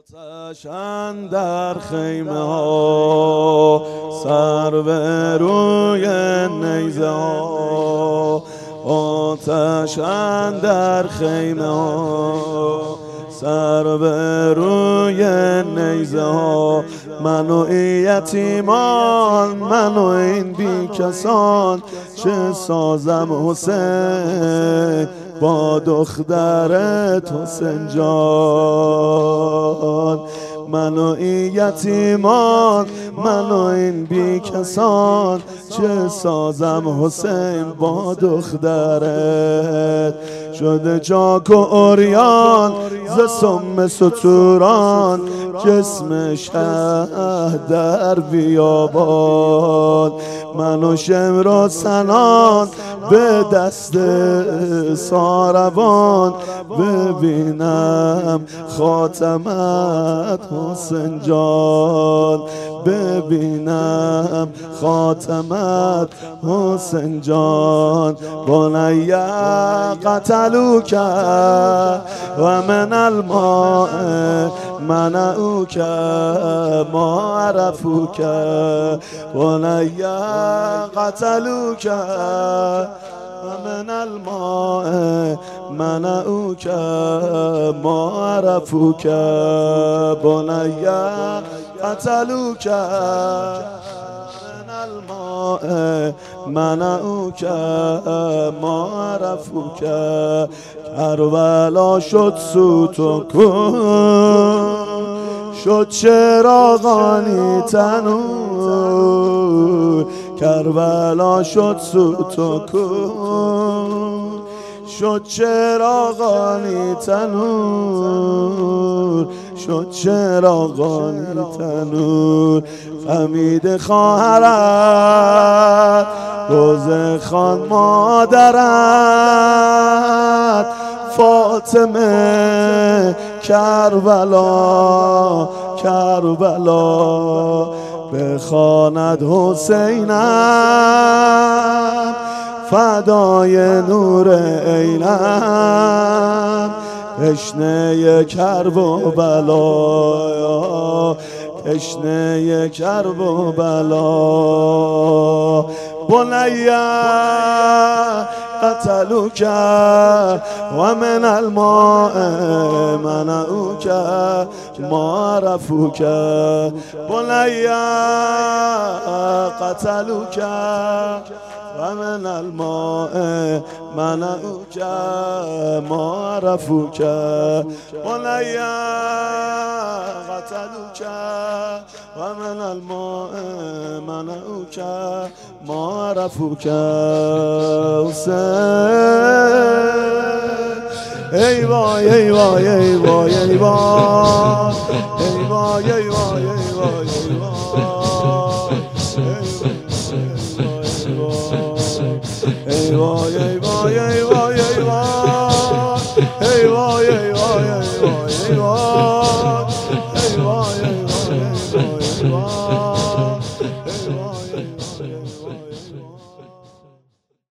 آتش اندر خیمه ها، سر به روی نیزه ها. آتش اندر خیمه ها، سر به روی نیزه ها. من و این یتیمان، من و این بی کسان، چه سازم حسین با دخترت حسین جان. من و این یتیمان، من و این بی کسان، چه سازم حسین با دخترت. شده چاک و عریان ز سم ستوران، جسم شه در بیابان. من و شمر و سنان به دست ساربان، ببینم خاتمت حسین جان، ببینم خاتمت حسین جان. بنی قتلوک و من الماء منعوک ما عرفوک. بنی قتلوک و من الماء منعوک ما عرفوک. بنی قتلوک من الماء منعوک ما عرفوک. کربلا شد سوت و کن، شد چراغانی تنور. کربلا شد سوت و کن، شد چراغانی تنور، شد چراغانی تنور. خمید خواهرت، روز خان مادرت، فاطمه کربلا کربلا. بخواند حسینم فدای نور عینم، تشنه کرب و بلا، تشنه کرب و بلا. بنی قتلوک و من الماء منعوک ما عرفوک. بنی قتلوک و من الماء منعوک ما عرفوک. بنی قتلوک و من الماء منعوک ما عرفوک. ای وای ای وای ای وای ای وای ای وای ای وای ای وای ای وای ای وای ای وای ای وای ای وای ای وای ای وای ای وای